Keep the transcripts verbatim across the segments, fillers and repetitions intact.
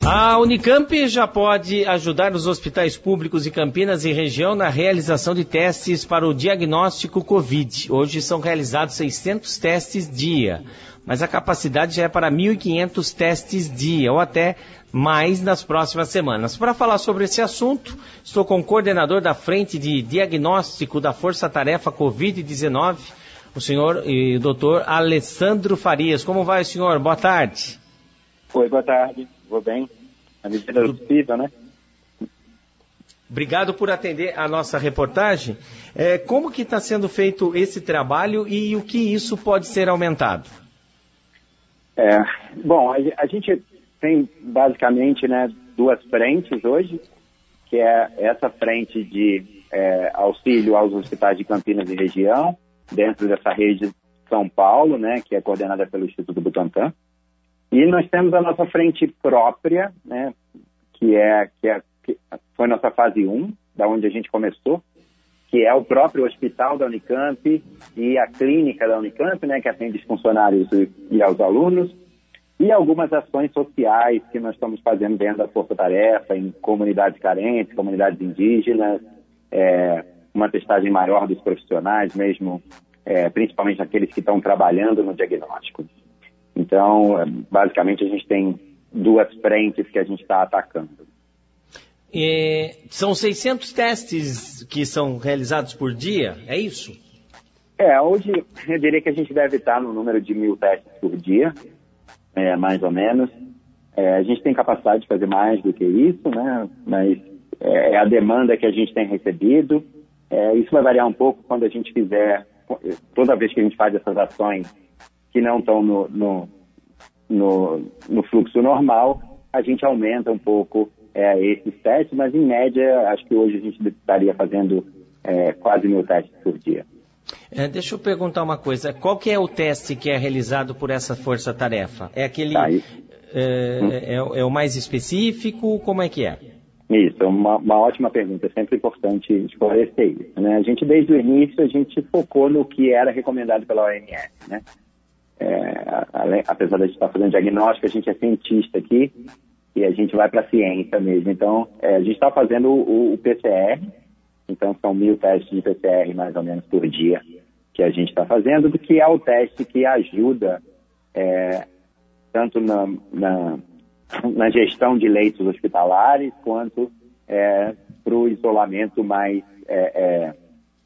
A Unicamp já pode ajudar os hospitais públicos de Campinas e região na realização de testes para o diagnóstico Covid. Hoje são realizados seiscentos testes dia, mas a capacidade já é para mil e quinhentos testes dia, ou até mais nas próximas semanas. Para falar sobre esse assunto, estou com o coordenador da Frente de Diagnóstico da Força Tarefa Covid dezenove, o senhor e o doutor Alessandro Farias. Como vai, senhor? Boa tarde. Oi, boa tarde. Vou bem, na medida do possível, né? Obrigado por atender a nossa reportagem. É, como que está sendo feito esse trabalho e o que isso pode ser aumentado? É, bom, a, a gente tem basicamente, né, duas frentes hoje, que é essa frente de é, auxílio aos hospitais de Campinas e região, dentro dessa rede São Paulo, né, que é coordenada pelo Instituto Butantan. E nós temos a nossa frente própria, né, que, é, que, é, que foi nossa fase um, da onde a gente começou, que é o próprio hospital da Unicamp e a clínica da Unicamp, né, que atende os funcionários e, e aos alunos, e algumas ações sociais que nós estamos fazendo dentro da Força Tarefa, em comunidades carentes, comunidades indígenas, é, uma testagem maior dos profissionais mesmo, é, principalmente aqueles que estão trabalhando no diagnóstico. Então, basicamente, a gente tem duas frentes que a gente está atacando. É, são seiscentos testes que são realizados por dia, é isso? É, hoje eu diria que a gente deve estar no número de mil testes por dia, é, mais ou menos. É, a gente tem capacidade de fazer mais do que isso, né? Mas é a demanda que a gente tem recebido. É, isso vai variar um pouco quando a gente fizer, toda vez que a gente faz essas ações que não estão no, no, no, no fluxo normal, a gente aumenta um pouco é, esses testes, mas em média, acho que hoje a gente estaria fazendo é, quase mil testes por dia. É, deixa eu perguntar uma coisa, qual que é o teste que é realizado por essa força-tarefa? É aquele, tá, é, hum. é, é o mais específico, como é que é? Isso, é uma, uma ótima pergunta, é sempre importante esclarecer isso, né? A gente, desde o início, a gente focou no que era recomendado pela O M S, né? É, apesar de a gente estar fazendo diagnóstico, a gente é cientista aqui e a gente vai para a ciência mesmo. Então, é, a gente está fazendo o, o P C R, então são mil testes de P C R mais ou menos por dia que a gente está fazendo, do que é o teste que ajuda é, tanto na, na, na gestão de leitos hospitalares quanto é, para o isolamento mais é, é,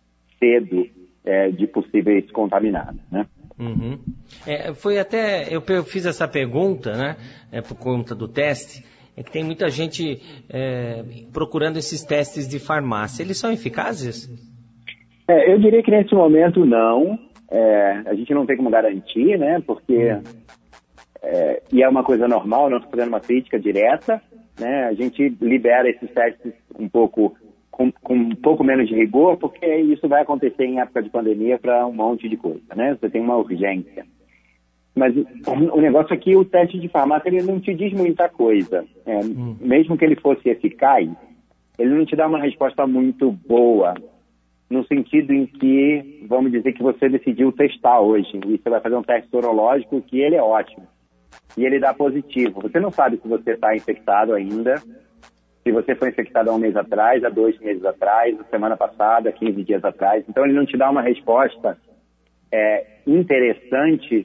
cedo é, de possíveis contaminados, né? Uhum. É, foi até, eu, eu fiz essa pergunta, né, é, por conta do teste, é que tem muita gente é, procurando esses testes de farmácia. Eles são eficazes? É, eu diria que nesse momento não. É, a gente não tem como garantir, né, porque, hum. é, e é uma coisa normal, não estou fazendo uma crítica direta, né, a gente libera esses testes um pouco... Com, com um pouco menos de rigor, porque isso vai acontecer em época de pandemia para um monte de coisa, né? Você tem uma urgência. Mas o negócio aqui, o teste de farmácia, ele não te diz muita coisa. É, hum. Mesmo que ele fosse eficaz, ele não te dá uma resposta muito boa, no sentido em que, vamos dizer que você decidiu testar hoje, e você vai fazer um teste sorológico, que ele é ótimo, e ele dá positivo. Você não sabe se você está infectado ainda, se você foi infectado há um mês atrás, há dois meses atrás, semana passada, quinze dias atrás. Então, ele não te dá uma resposta é, interessante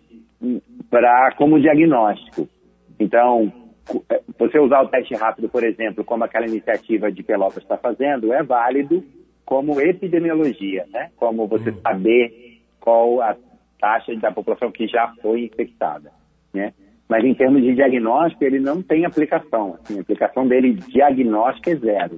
pra, como diagnóstico. Então, você usar o teste rápido, por exemplo, como aquela iniciativa de Pelotas está fazendo, é válido como epidemiologia, né? Como você uhum. saber qual a taxa da população que já foi infectada, né? Mas em termos de diagnóstico, ele não tem aplicação. Assim, a aplicação dele diagnóstica é zero.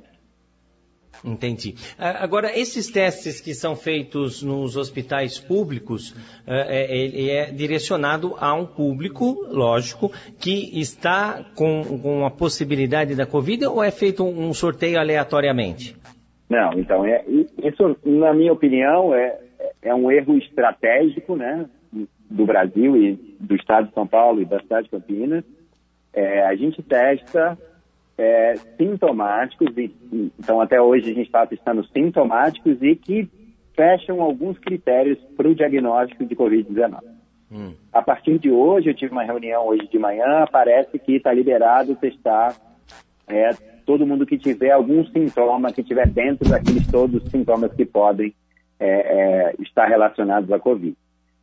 Entendi. Agora, esses testes que são feitos nos hospitais públicos, é, é, é direcionado a um público, lógico, que está com, com a possibilidade da Covid, ou é feito um sorteio aleatoriamente? Não, então, é, isso, na minha opinião, é, é um erro estratégico, né, do Brasil e do estado de São Paulo e da cidade de Campinas. É, a gente testa é, sintomáticos, e, então até hoje a gente está testando sintomáticos e que fecham alguns critérios para o diagnóstico de covid dezenove. Hum. A partir de hoje, eu tive uma reunião hoje de manhã, parece que está liberado testar é, todo mundo que tiver algum sintoma, que tiver dentro daqueles todos os sintomas que podem é, é, estar relacionados à Covid.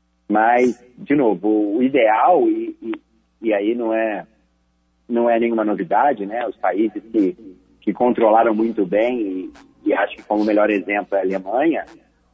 Mas, de novo, o ideal, e, e, e aí não é, não é nenhuma novidade, né? Os países que, que controlaram muito bem, e, e acho que como o melhor exemplo é a Alemanha,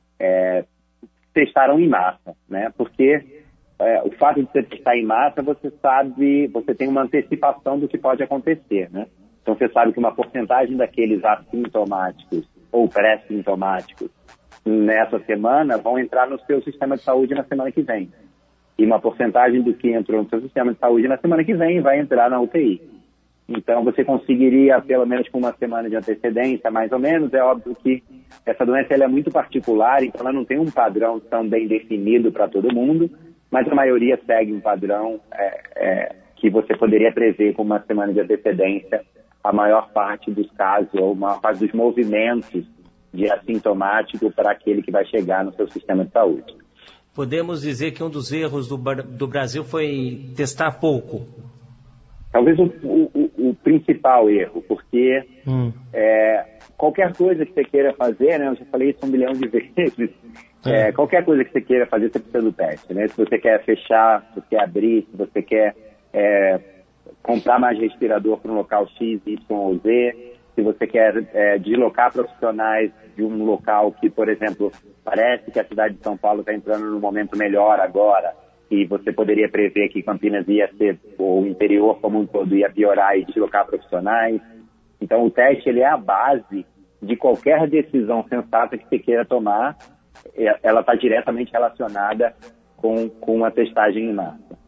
é, testaram em massa, né? Porque é, o fato de você testar em massa, você sabe, você tem uma antecipação do que pode acontecer, né? Então você sabe que uma porcentagem daqueles assintomáticos ou pré-sintomáticos nessa semana vão entrar no seu sistema de saúde na semana que vem. E uma porcentagem do que entrou no seu sistema de saúde na semana que vem vai entrar na U T I. Então você conseguiria, pelo menos com uma semana de antecedência, mais ou menos. É óbvio que essa doença ela é muito particular, então ela não tem um padrão tão bem definido para todo mundo, mas a maioria segue um padrão é, é, que você poderia prever com uma semana de antecedência a maior parte dos casos, ou a maior parte dos movimentos de assintomático para aquele que vai chegar no seu sistema de saúde. Podemos dizer que um dos erros do, do Brasil foi testar pouco? Talvez o, o, o principal erro, porque hum. é, qualquer coisa que você queira fazer, né, eu já falei isso um bilhão de vezes, é. É, qualquer coisa que você queira fazer, você precisa do teste, né? Se você quer fechar, se você quer abrir, se você quer é, comprar mais respirador para um local X, Y ou Z, se você quer é, deslocar profissionais de um local que, por exemplo, parece que a cidade de São Paulo está entrando num momento melhor agora, e você poderia prever que Campinas ia ser, ou o interior como um todo ia piorar e deslocar profissionais. Então o teste ele é a base de qualquer decisão sensata que você queira tomar, ela está diretamente relacionada com, com a testagem em massa.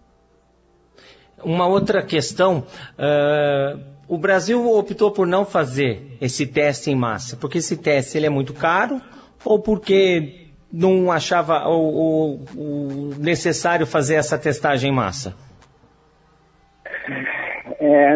Uma outra questão, uh, o Brasil optou por não fazer esse teste em massa, porque esse teste ele é muito caro ou porque não achava o, o, o necessário fazer essa testagem em massa? É,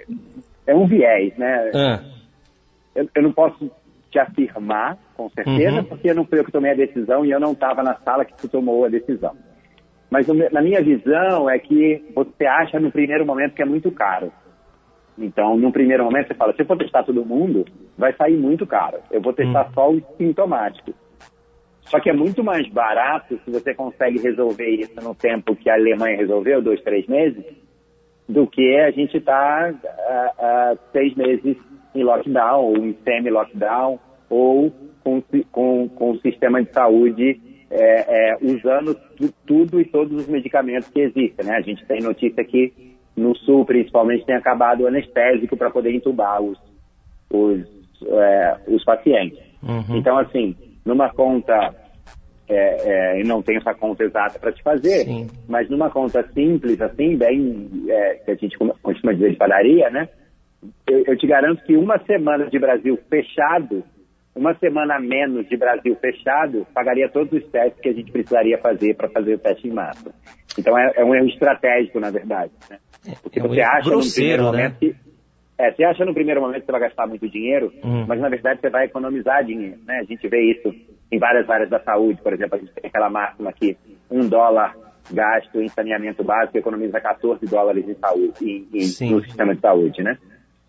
é um viés, né? Ah. Eu, eu não posso te afirmar, com certeza, uhum. porque não fui eu que tomei a decisão e eu não estava na sala que tu tomou a decisão. Mas na minha visão é que você acha no primeiro momento que é muito caro. Então, no primeiro momento você fala, se eu for testar todo mundo, vai sair muito caro. Eu vou testar uhum. só os sintomáticos. Só que é muito mais barato se você consegue resolver isso no tempo que a Alemanha resolveu, dois, três meses, do que a gente está uh, uh, seis meses em lockdown, ou em semi-lockdown, ou com, com, com o sistema de saúde é, é, usando tu, tudo e todos os medicamentos que existem, né? A gente tem notícia que no Sul, principalmente, tem acabado o anestésico para poder entubar os, os, é, os pacientes. Uhum. Então, assim, numa conta, é, é, eu não tenho essa conta exata para te fazer, Sim. mas numa conta simples, assim, bem, é, que a gente costuma dizer de padaria, né? Eu, eu te garanto que uma semana de Brasil fechado, uma semana a menos de Brasil fechado, pagaria todos os testes que a gente precisaria fazer para fazer o teste em massa. Então é, é um erro estratégico, na verdade, né? Porque é um você acha no primeiro né? momento que É, você acha no primeiro momento que você vai gastar muito dinheiro, hum. mas na verdade você vai economizar dinheiro, né? A gente vê isso em várias áreas da saúde, por exemplo, a gente tem aquela máxima que um dólar gasto em saneamento básico economiza quatorze dólares em saúde, em, em, no sistema de saúde, né?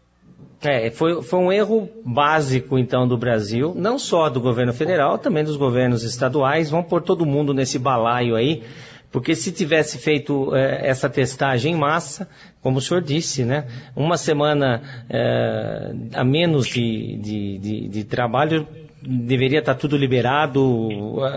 É, foi, foi um erro básico, então, do Brasil, não só do governo federal, também dos governos estaduais. Vão pôr todo mundo nesse balaio aí, porque se tivesse feito é, essa testagem em massa, como o senhor disse, né, uma semana é, a menos de, de, de, de trabalho, deveria estar tudo liberado.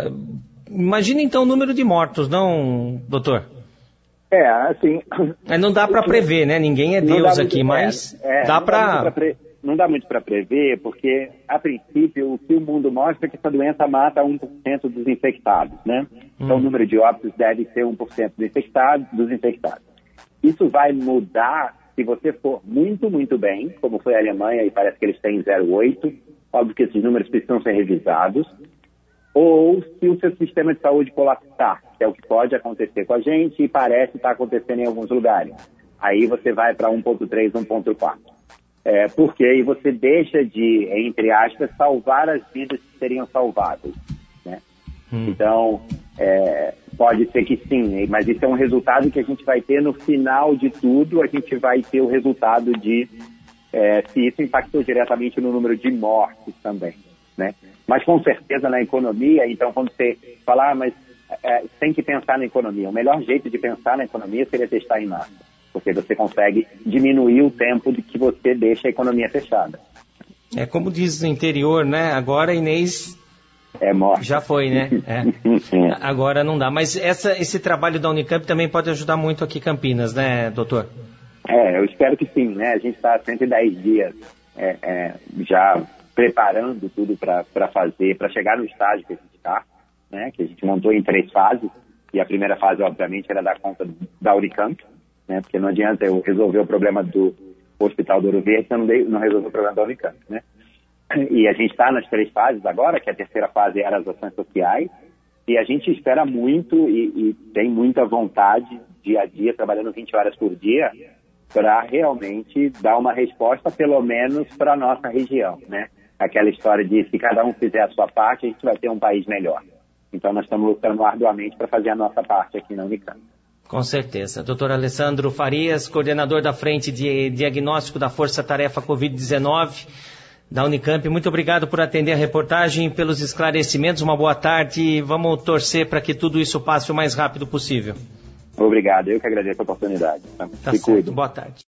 Imagina, então, o número de mortos, não, doutor? É, assim... Não dá para prever, né? Ninguém é Deus aqui, muito, mas é, é, dá para... Não dá muito para prever, porque, a princípio, o que o mundo mostra é que essa doença mata um por cento dos infectados, né? Hum. Então, o número de óbitos deve ser um por cento dos infectados, dos infectados. Isso vai mudar se você for muito, muito bem, como foi a Alemanha, e parece que eles têm zero vírgula oito. Óbvio que esses números precisam ser revisados. Ou se o seu sistema de saúde colapsar, que é o que pode acontecer com a gente e parece estar acontecendo em alguns lugares. Aí você vai para um ponto três, um ponto quatro. É, porque aí você deixa de, entre aspas, salvar as vidas que seriam salváveis, né? Hum. Então, é, pode ser que sim, mas isso é um resultado que a gente vai ter no final de tudo, a gente vai ter o resultado de é, se isso impactou diretamente no número de mortes também, né? Mas com certeza na economia, então quando você falar, ah, mas é, tem que pensar na economia, o melhor jeito de pensar na economia seria testar em massa, porque você consegue diminuir o tempo de que você deixa a economia fechada. É como diz no interior, né? Agora, Inês... É morte. Já foi, né? É. Agora não dá. Mas essa, esse trabalho da Unicamp também pode ajudar muito aqui em Campinas, né, doutor? É, eu espero que sim, né? A gente está há cento e dez dias é, é, já preparando tudo para fazer, para chegar no estágio que a gente está, né? Que a gente montou em três fases. E a primeira fase, obviamente, era dar conta da Unicamp, né? Porque não adianta eu resolver o problema do Hospital do Ouro Verde se eu não, não resolver o problema da Unicamp, né? E a gente está nas três fases agora, que a terceira fase era as ações sociais, e a gente espera muito e, e tem muita vontade, dia a dia, trabalhando vinte horas por dia, para realmente dar uma resposta, pelo menos, para a nossa região, né? Aquela história de se cada um fizer a sua parte, a gente vai ter um país melhor. Então nós estamos lutando arduamente para fazer a nossa parte aqui na Unicamp. Com certeza. doutor Alessandro Farias, coordenador da Frente de Diagnóstico da Força Tarefa covid dezenove, da Unicamp, muito obrigado por atender a reportagem, pelos esclarecimentos, uma boa tarde e vamos torcer para que tudo isso passe o mais rápido possível. Obrigado, eu que agradeço a oportunidade. Tá certo, boa tarde.